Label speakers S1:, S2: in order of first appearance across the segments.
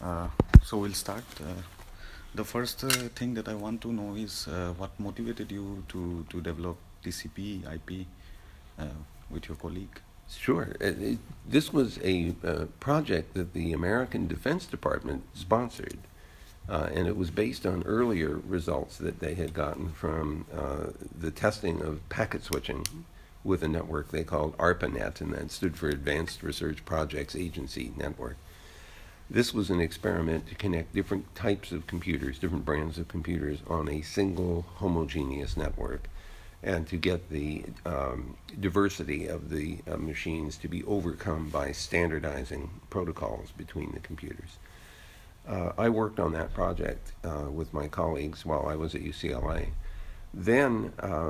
S1: Uh, so we'll start. The first thing that I want to know is what motivated you to develop TCP IP with your colleague?
S2: Sure. This was a project that the American Defense Department sponsored, and it was based on earlier results that they had gotten from the testing of packet switching with a network they called ARPANET, and that stood for Advanced Research Projects Agency Network. This was an experiment to connect different types of computers, different brands of computers, on a single homogeneous network, and to get the diversity of the machines to be overcome by standardizing protocols between the computers. I worked on that project with my colleagues while I was at UCLA. Then,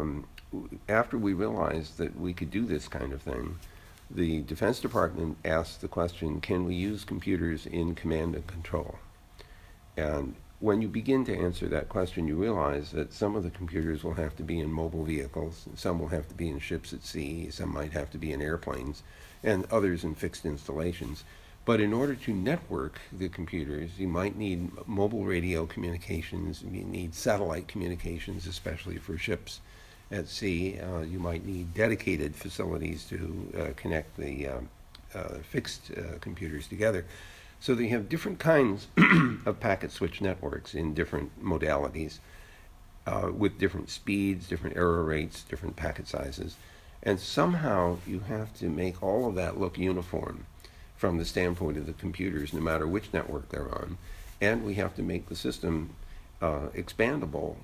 S2: after we realized that we could do this kind of thing, the Defense Department asked the question, can we use computers in command and control? And when you begin to answer that question, you realize that some of the computers will have to be in mobile vehicles, some will have to be in ships at sea, some might have to be in airplanes, and others in fixed installations. But in order to network the computers, you might need mobile radio communications, you need satellite communications, especially for ships at sea. You might need dedicated facilities to connect the fixed computers together. So they have different kinds of packet switch networks in different modalities with different speeds, different error rates, different packet sizes. And somehow you have to make all of that look uniform from the standpoint of the computers, no matter which network they're on. And we have to make the system expandable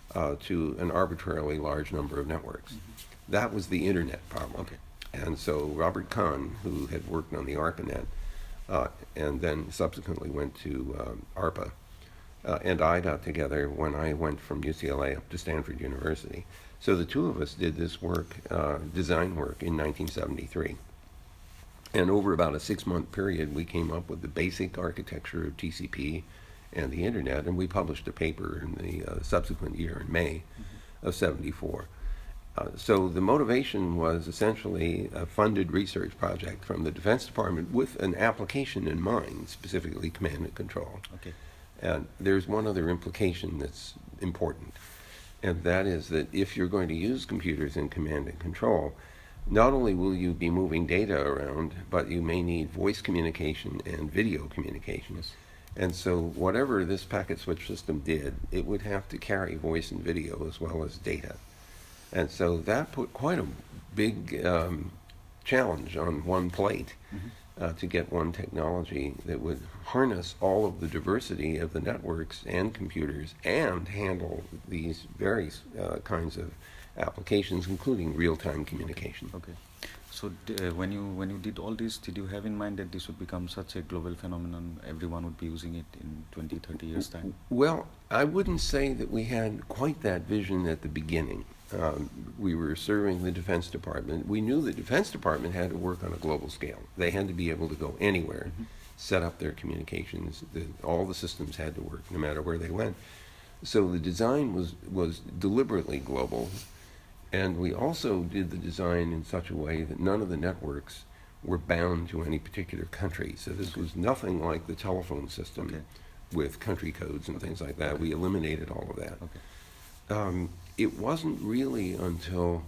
S2: to an arbitrarily large number of networks. Mm-hmm. That was the internet problem.
S1: Okay.
S2: And so Robert Kahn, who had worked on the ARPANET, and then subsequently went to ARPA, and I got together when I went from UCLA up to Stanford University. So the two of us did this work, design work, in 1973. And over about a 6-month period, we came up with the basic architecture of TCP and the internet, and we published a paper in the subsequent year in May of '74. So the motivation was essentially a funded research project from the Defense Department with an application in mind, specifically command and control.
S1: Okay.
S2: And there's one other implication that's important, and that is that if you're going to use computers in command and control, not only will you be moving data around, but you may need voice communication and video communication.
S1: Yes.
S2: And so whatever this packet switch system did, it would have to carry voice and video as well as data. And so that put quite a big challenge on one plate to get one technology that would harness all of the diversity of the networks and computers and handle these various kinds of applications, including real-time communication.
S1: Okay. So when you did all this, did you have in mind that this would become such a global phenomenon, everyone would be using it in 20, 30 years' time?
S2: Well, I wouldn't say that we had quite that vision at the beginning. We were serving the Defense Department. We knew the Defense Department had to work on a global scale. They had to be able to go anywhere, set up their communications. All the systems had to work no matter where they went. So the design was deliberately global. And we also did the design in such a way that none of the networks were bound to any particular country. So this was nothing like the telephone system with country codes and things like that. We eliminated all of that. It wasn't really until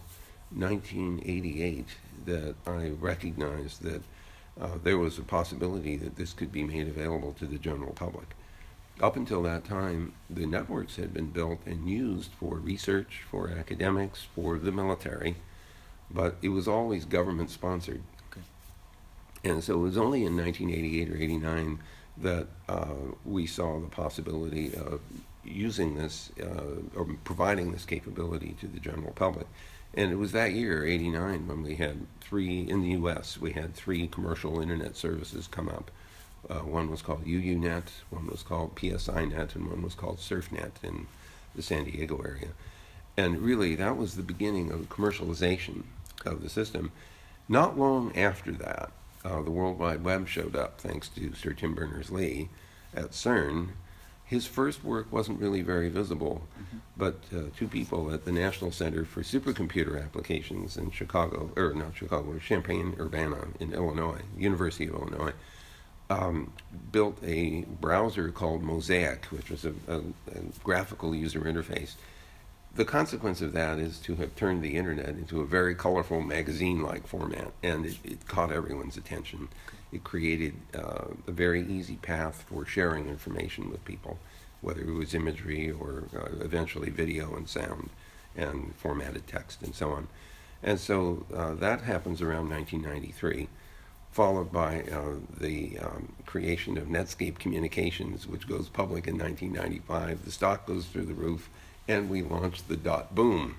S2: 1988 that I recognized that there was a possibility that this could be made available to the general public. Up until that time, the networks had been built and used for research, for academics, for the military, but it was always government-sponsored.
S1: Okay.
S2: And so it was only in 1988 or 89 that we saw the possibility of using this or providing this capability to the general public. And it was that year, 89, when we had in the U.S., we had 3 commercial internet services come up. One was called UUNet, one was called PSINet, and one was called SurfNet in the San Diego area. And really, that was the beginning of commercialization of the system. Not long after that, the World Wide Web showed up, thanks to Sir Tim Berners-Lee at CERN. His first work wasn't really very visible, but 2 people at the National Center for Supercomputer Applications in Champaign-Urbana in Illinois, University of Illinois, built a browser called Mosaic, which was a graphical user interface. The consequence of that is to have turned the internet into a very colorful magazine-like format, and it caught everyone's attention. It created a very easy path for sharing information with people, whether it was imagery or eventually video and sound and formatted text and so on. And so that happens around 1993, followed by the creation of Netscape Communications, which goes public in 1995. The stock goes through the roof, and we launched the dot boom.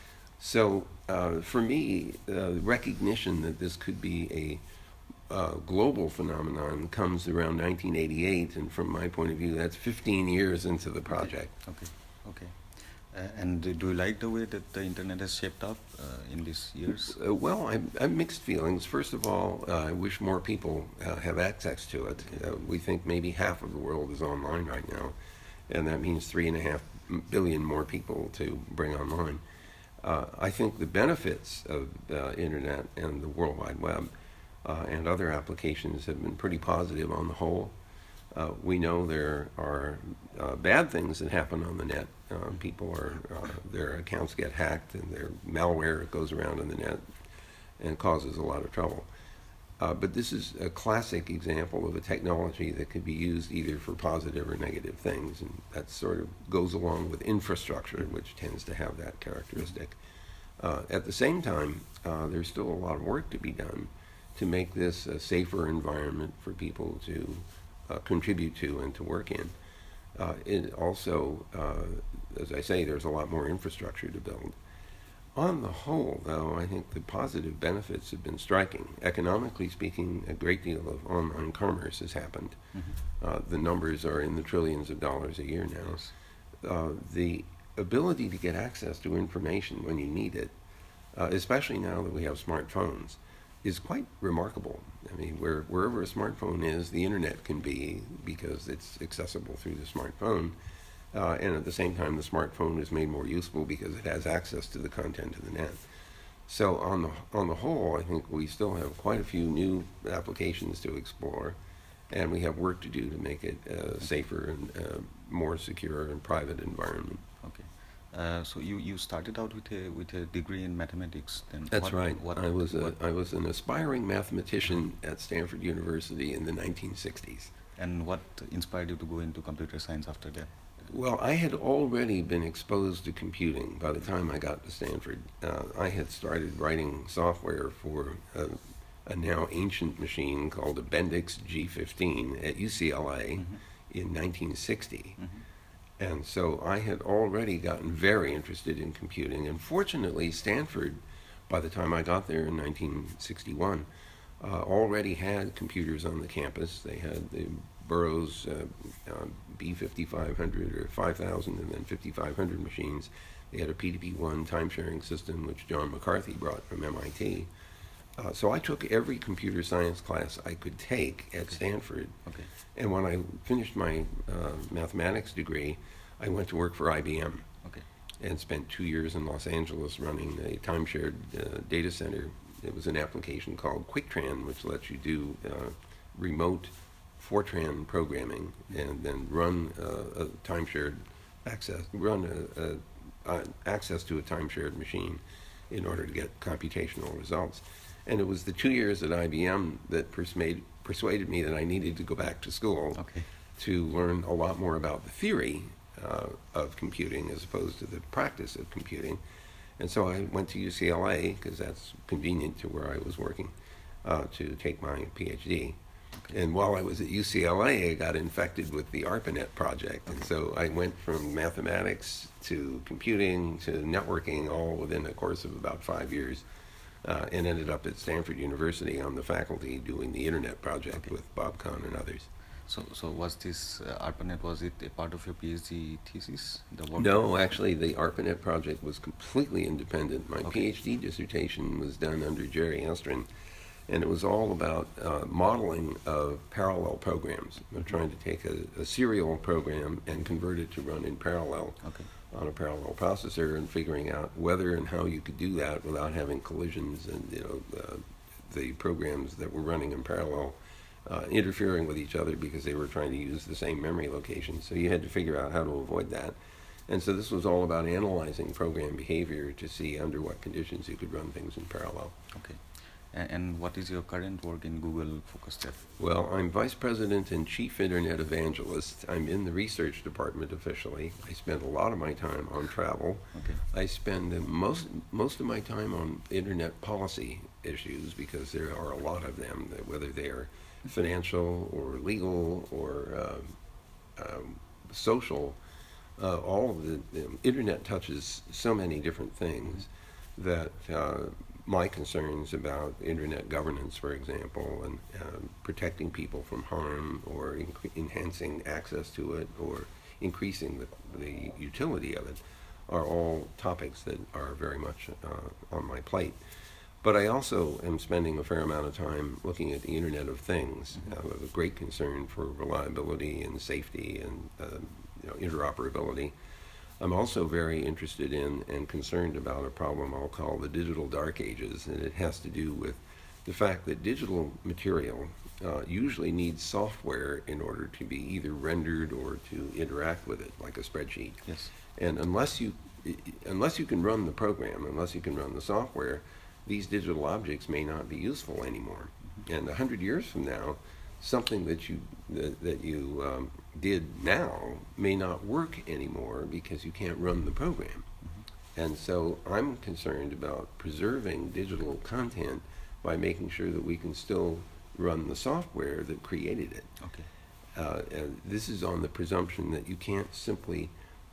S2: So for me, recognition that this could be a global phenomenon comes around 1988, and from my point of view, that's 15 years into the project.
S1: Okay. And do you like the way that the internet has shaped up in these years?
S2: Well, I have mixed feelings. First of all, I wish more people have access to it. We think maybe half of the world is online right now, and that means 3.5 billion more people to bring online. I think the benefits of the internet and the World Wide Web and other applications have been pretty positive on the whole. We know there are bad things that happen on the net. People their accounts get hacked, and their malware goes around on the net and causes a lot of trouble. But this is a classic example of a technology that could be used either for positive or negative things, and that sort of goes along with infrastructure, which tends to have that characteristic. At the same time, there's still a lot of work to be done to make this a safer environment for people to contribute to and to work in. It also, as I say, there's a lot more infrastructure to build. On the whole, though, I think the positive benefits have been striking. Economically speaking, a great deal of online commerce has happened. The numbers are in the trillions of dollars a year now. The ability to get access to information when you need it, especially now that we have smartphones, is quite remarkable. I mean, wherever a smartphone is, the internet can be, because it's accessible through the smartphone. And at the same time, the smartphone is made more useful because it has access to the content of the net. So on the whole, I think we still have quite a few new applications to explore, and we have work to do to make it a safer and more secure and private environment.
S1: Okay. So you started out with a degree in mathematics, then?
S2: That's right. I was an aspiring mathematician at Stanford University in the 1960s.
S1: And what inspired you to go into computer science after that?
S2: Well, I had already been exposed to computing by the time I got to Stanford. I had started writing software for a now ancient machine called a Bendix G15 at UCLA in 1960. And so I had already gotten very interested in computing. And fortunately, Stanford, by the time I got there in 1961, already had computers on the campus. They had the Burroughs B5500 or 5000 and then 5500 machines. They had a PDP-1 time-sharing system, which John McCarthy brought from MIT. So I took every computer science class I could take at Stanford.
S1: Okay.
S2: And when I finished my mathematics degree, I went to work for IBM.
S1: Okay.
S2: And spent 2 years in Los Angeles running a time-shared data center. It was an application called QuickTran, which lets you do remote Fortran programming and then run a time-shared access, access to a time-shared machine in order to get computational results. And it was the 2 years at IBM that persuaded me that I needed to go back to school to learn a lot more about the theory of computing as opposed to the practice of computing. And so I went to UCLA, because that's convenient to where I was working, to take my PhD. Okay. And while I was at UCLA, I got infected with the ARPANET project. And so I went from mathematics to computing to networking all within a course of about 5 years. And ended up at Stanford University on the faculty doing the Internet project with Bob Kahn and others.
S1: So was this ARPANET, was it a part of your PhD thesis?
S2: No, actually the ARPANET project was completely independent. My PhD dissertation was done under Jerry Astron, and it was all about modeling of parallel programs. We're trying to take a serial program and convert it to run in parallel. On a parallel processor, and figuring out whether and how you could do that without having collisions, and the programs that were running in parallel interfering with each other because they were trying to use the same memory location. So you had to figure out how to avoid that. And so this was all about analyzing program behavior to see under what conditions you could run things in parallel.
S1: Okay. And what is your current work in Google FocusTel?
S2: Well, I'm Vice President and Chief Internet Evangelist. I'm in the research department officially. I spend a lot of my time on travel.
S1: Okay.
S2: I spend most of my time on internet policy issues because there are a lot of them, whether they are financial or legal or social. All of the internet touches so many different things that my concerns about internet governance, for example, and protecting people from harm or enhancing access to it or increasing the utility of it are all topics that are very much on my plate. But I also am spending a fair amount of time looking at the Internet of Things with a great concern for reliability and safety and interoperability. I'm also very interested in and concerned about a problem I'll call the digital dark ages, and it has to do with the fact that digital material usually needs software in order to be either rendered or to interact with it, like a spreadsheet.
S1: Yes.
S2: And unless you can run the program, unless you can run the software, these digital objects may not be useful anymore. And 100 years from now, something that you did now may not work anymore because you can't run the program. And so I'm concerned about preserving digital content by making sure that we can still run the software that created it.
S1: Okay.
S2: And this is on the presumption that you can't simply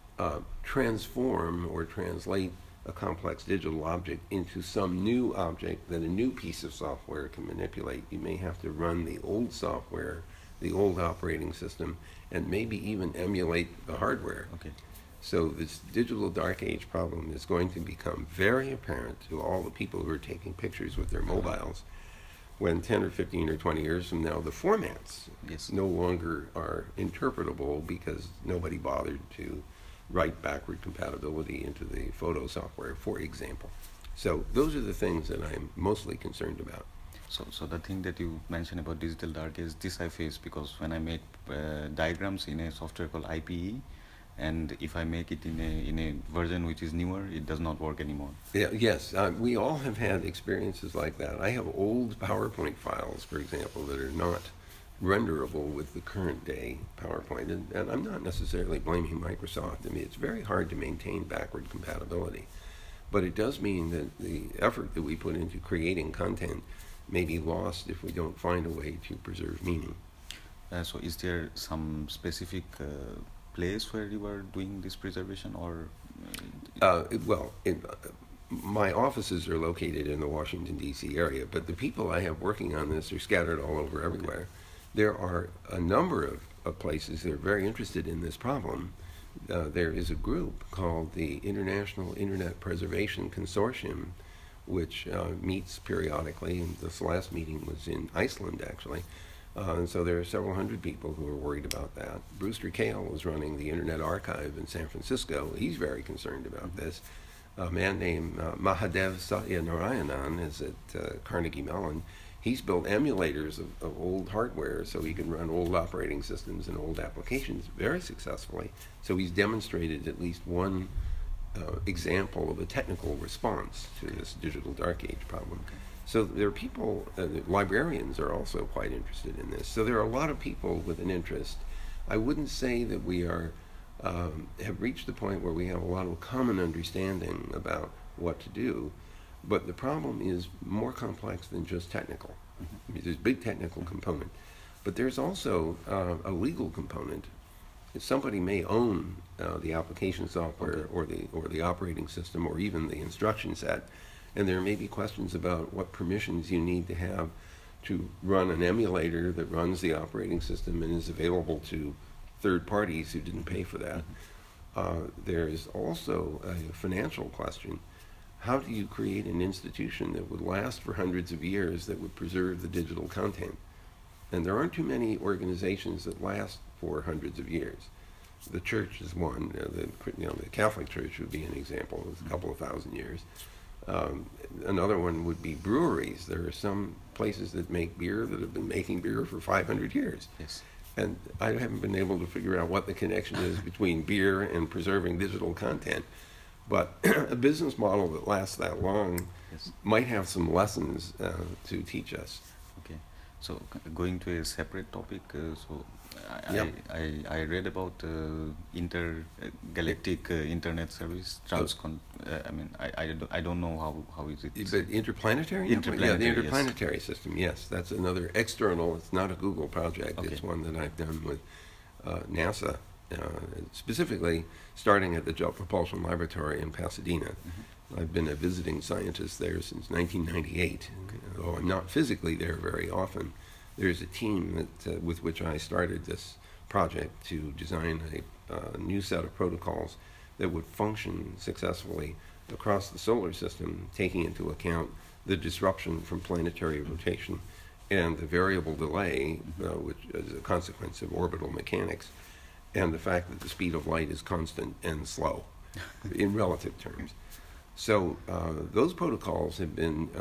S2: transform or translate a complex digital object into some new object that a new piece of software can manipulate. You may have to run the old software, the old operating system, and maybe even emulate the hardware.
S1: Okay.
S2: So this digital dark age problem is going to become very apparent to all the people who are taking pictures with their mobiles when 10 or 15 or 20 years from now the formats no longer are interpretable because nobody bothered to write backward compatibility into the photo software, for example. So those are the things that I'm mostly concerned about.
S1: So the thing that you mentioned about digital dark age, this I face because when I make diagrams in a software called IPE, and if I make it in a version which is newer, it does not work anymore.
S2: Yeah, yes, we all have had experiences like that. I have old PowerPoint files, for example, that are not renderable with the current day PowerPoint, and I'm not necessarily blaming Microsoft. I mean, it's very hard to maintain backward compatibility, but it does mean that the effort that we put into creating content may be lost if we don't find a way to preserve meaning.
S1: So is there some specific place where you are doing this preservation, or?
S2: My offices are located in the Washington, D.C. area, but the people I have working on this are scattered all over everywhere. Okay. There are a number of places that are very interested in this problem. There is a group called the International Internet Preservation Consortium, which meets periodically, and this last meeting was in Iceland, actually. And so there are several hundred people who are worried about that. Brewster Kahle is running the Internet Archive in San Francisco. He's very concerned about this. A man named Mahadev Satyanarayanan is at Carnegie Mellon. He's built emulators of old hardware so he can run old operating systems and old applications very successfully. So he's demonstrated at least one example of a technical response to this digital dark age problem. Okay. So there are people, librarians are also quite interested in this. So there are a lot of people with an interest. I wouldn't say that we are have reached the point where we have a lot of common understanding about what to do, but the problem is more complex than just technical. I mean, there's a big technical component, but there's also a legal component. Somebody may own the application software or the operating system or even the instruction set, and there may be questions about what permissions you need to have to run an emulator that runs the operating system and is available to third parties who didn't pay for that. There is also a financial question. How do you create an institution that would last for hundreds of years that would preserve the digital content? And there aren't too many organizations that last for hundreds of years. The church is one. The Catholic Church would be an example. It's a couple of thousand years. Another one would be breweries. There are some places that make beer that have been making beer for 500 years.
S1: Yes.
S2: And I haven't been able to figure out what the connection is between beer and preserving digital content. But a business model that lasts that long
S1: Yes.
S2: might have some lessons to teach us.
S1: Okay. So going to a separate topic, so
S2: Yeah.
S1: I read about intergalactic internet service transcon. I mean, I don't know how is it.
S2: But interplanetary? Yeah, the
S1: Interplanetary, yes.
S2: interplanetary system, yes. That's another external, it's not a Google project.
S1: Okay.
S2: It's one that I've done with NASA, specifically starting at the Jet Propulsion Laboratory in Pasadena. I've been a visiting scientist there since 1998. Although I'm not physically there very often, there's a team that, with which I started this project to design a new set of protocols that would function successfully across the solar system, taking into account the disruption from planetary rotation and the variable delay, which is a consequence of orbital mechanics, and the fact that the speed of light is constant and slow in relative terms. So those protocols have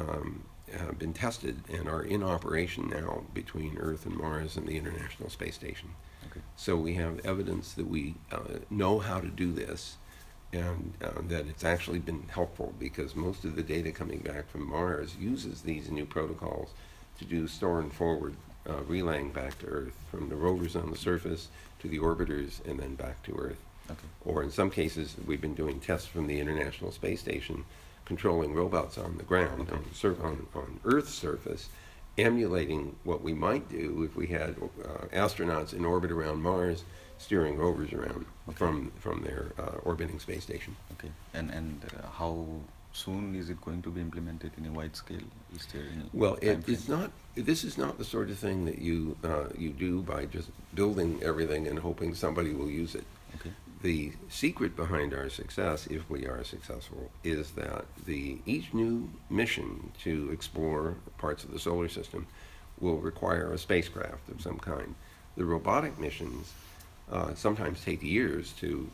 S2: been tested and are in operation now between Earth and Mars and the International Space Station.
S1: Okay.
S2: So we have evidence that we know how to do this, and that it's actually been helpful because most of the data coming back from Mars uses these new protocols to do store and forward relaying back to Earth, from the rovers on the surface to the orbiters and then back to Earth.
S1: Okay.
S2: Or in some cases, we've been doing tests from the International Space Station, controlling robots on the ground, on Earth's surface, emulating what we might do if we had astronauts in orbit around Mars, steering rovers around from their orbiting space station.
S1: Okay. And how soon is it going to be implemented in a wide scale? Is there any
S2: Well,
S1: time
S2: it's
S1: frame?
S2: not. This is not the sort of thing that you do by just building everything and hoping somebody will use it.
S1: Okay.
S2: The secret behind our success, if we are successful, is that each new mission to explore parts of the solar system will require a spacecraft of some kind. The robotic missions sometimes take years to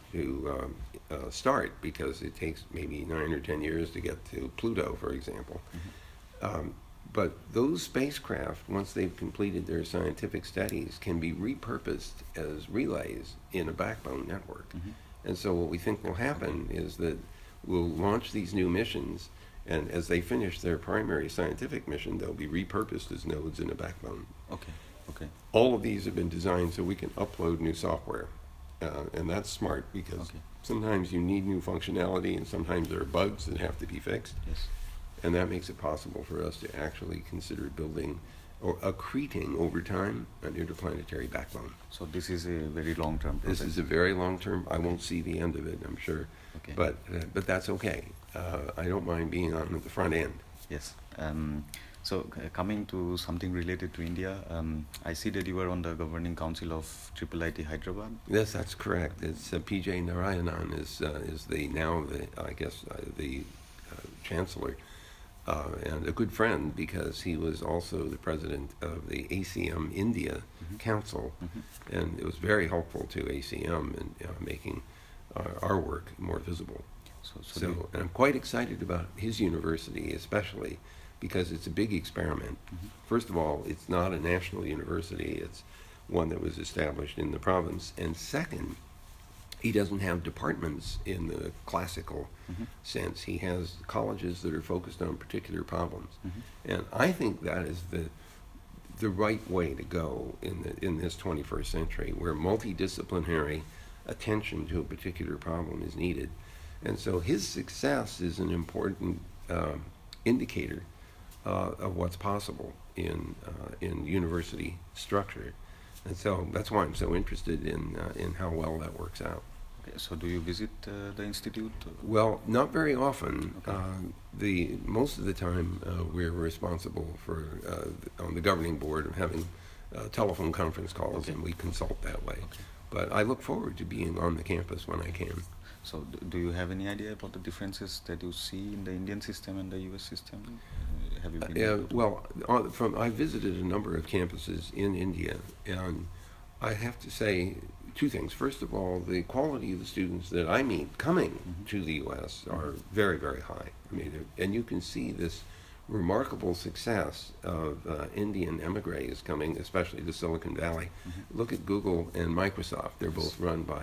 S2: start because it takes maybe 9 or 10 years to get to Pluto, for example. But those spacecraft, once they've completed their scientific studies, can be repurposed as relays in a backbone network. And so what we think will happen is that we'll launch these new missions, and as they finish their primary scientific mission, they'll be repurposed as nodes in a backbone.
S1: Okay. Okay.
S2: All of these have been designed so we can upload new software. And that's smart because
S1: Okay.
S2: sometimes you need new functionality and sometimes there are bugs that have to be fixed.
S1: Yes.
S2: And that makes it possible for us to actually consider building or accreting over time an interplanetary backbone.
S1: So this is a very long-term
S2: This
S1: project.
S2: is a very long term. I won't see the end of it, I'm sure.
S1: Okay.
S2: But that's okay. I don't mind being on at the front end.
S1: Yes. So coming to something related to India, I see that you were on the governing council of IIIT Hyderabad.
S2: Yes, that's correct. It's P.J. Narayanan is the chancellor. And a good friend because he was also the president of the ACM India Council, and it was very helpful to ACM in making our work more visible. So and I'm quite excited about his university, especially because it's a big experiment. First of all, it's not a national university; it's one that was established in the province. And second, he doesn't have departments in the classical sense. He has colleges that are focused on particular problems. And I think that is the right way to go in this 21st century, where multidisciplinary attention to a particular problem is needed. And so his success is an important indicator of what's possible in university structure. And so that's why I'm so interested in how well that works out.
S1: Okay, so do you visit the institute?
S2: Well, not very often.
S1: Okay.
S2: Most of the time we're responsible for on the governing board of having telephone conference calls,
S1: Okay.
S2: and we consult that way.
S1: Okay.
S2: But I look forward to being on the campus when I can.
S1: So do you have any idea about the differences that you see in the Indian system and the US system? Have you been?
S2: I visited a number of campuses in India, and I have to say, two things. First of all, the quality of the students that I meet coming to the U.S. are very, very high. I mean, and you can see this remarkable success of Indian emigres coming, especially to Silicon Valley. Look at Google and Microsoft. They're both run by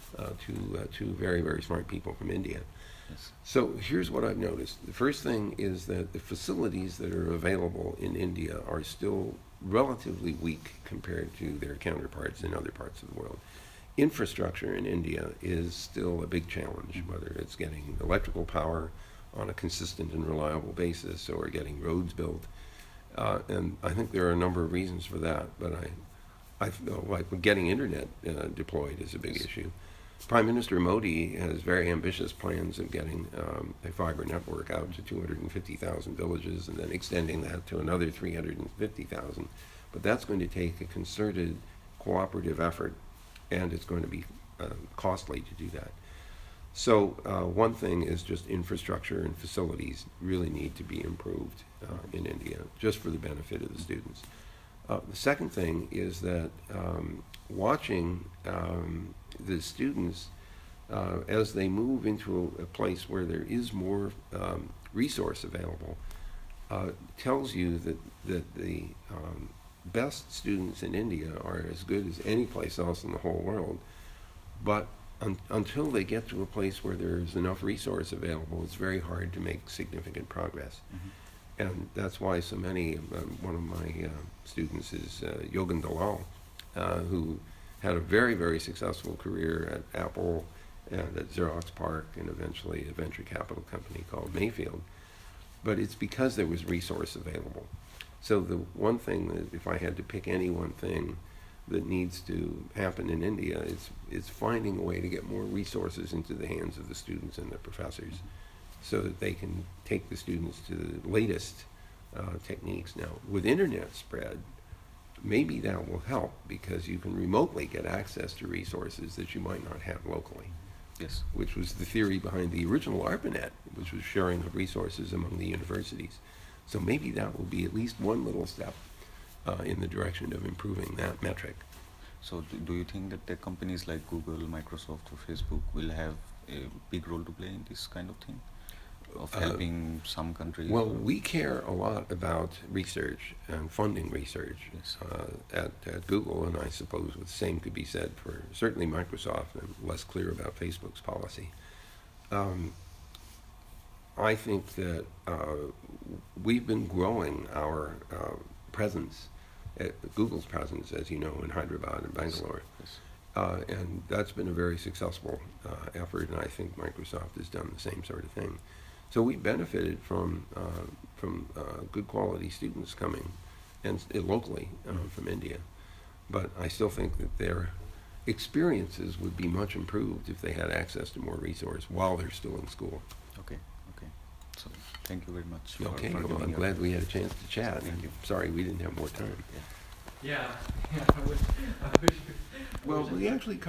S2: two very, very smart people from India.
S1: Yes.
S2: So here's what I've noticed. The first thing is that the facilities that are available in India are still relatively weak compared to their counterparts in other parts of the world. Infrastructure in India is still a big challenge, whether it's getting electrical power on a consistent and reliable basis or getting roads built. And I think there are a number of reasons for that, but I feel like getting internet deployed is a big issue. Prime Minister Modi has very ambitious plans of getting a fiber network out to 250,000 villages and then extending that to another 350,000. But that's going to take a concerted, cooperative effort, and it's going to be costly to do that. So one thing is just infrastructure and facilities really need to be improved in India, just for the benefit of the students. The second thing is that watching the students as they move into a place where there is more resource available tells you that the best students in India are as good as any place else in the whole world, but until they get to a place where there's enough resource available, it's very hard to make significant progress. And that's why so many, one of my students is Yogan Dalal, who had a very, very successful career at Apple and at Xerox PARC and eventually a venture capital company called Mayfield. But it's because there was resource available. So the one thing that, if I had to pick any one thing that needs to happen in India, is finding a way to get more resources into the hands of the students and the professors so that they can take the students to the latest techniques. Now, with internet spread, maybe that will help because you can remotely get access to resources that you might not have locally.
S1: Yes.
S2: Which was the theory behind the original ARPANET, which was sharing of resources among the universities. So maybe that will be at least one little step in the direction of improving that metric.
S1: So do you think that the companies like Google, Microsoft, or Facebook will have a big role to play in this kind of thing, of helping some countries?
S2: Well, we care a lot about research and funding research
S1: Yes.
S2: at Google, and I suppose the same could be said for certainly Microsoft, and less clear about Facebook's policy. I think that we've been growing our presence, Google's presence, as you know, in Hyderabad and Bangalore.
S1: Yes.
S2: And that's been a very successful effort, and I think Microsoft has done the same sort of thing. So we benefited from good quality students coming, and locally from India. But I still think that their experiences would be much improved if they had access to more resource while they're still in school.
S1: Okay. Okay. So thank you very much.
S2: Okay,
S1: for
S2: well,
S1: giving
S2: I'm
S1: your-
S2: glad we had a chance to chat.
S1: Thank you.
S2: Sorry we didn't have more time.
S1: Yeah.
S3: Yeah, I wish.
S2: Well, we actually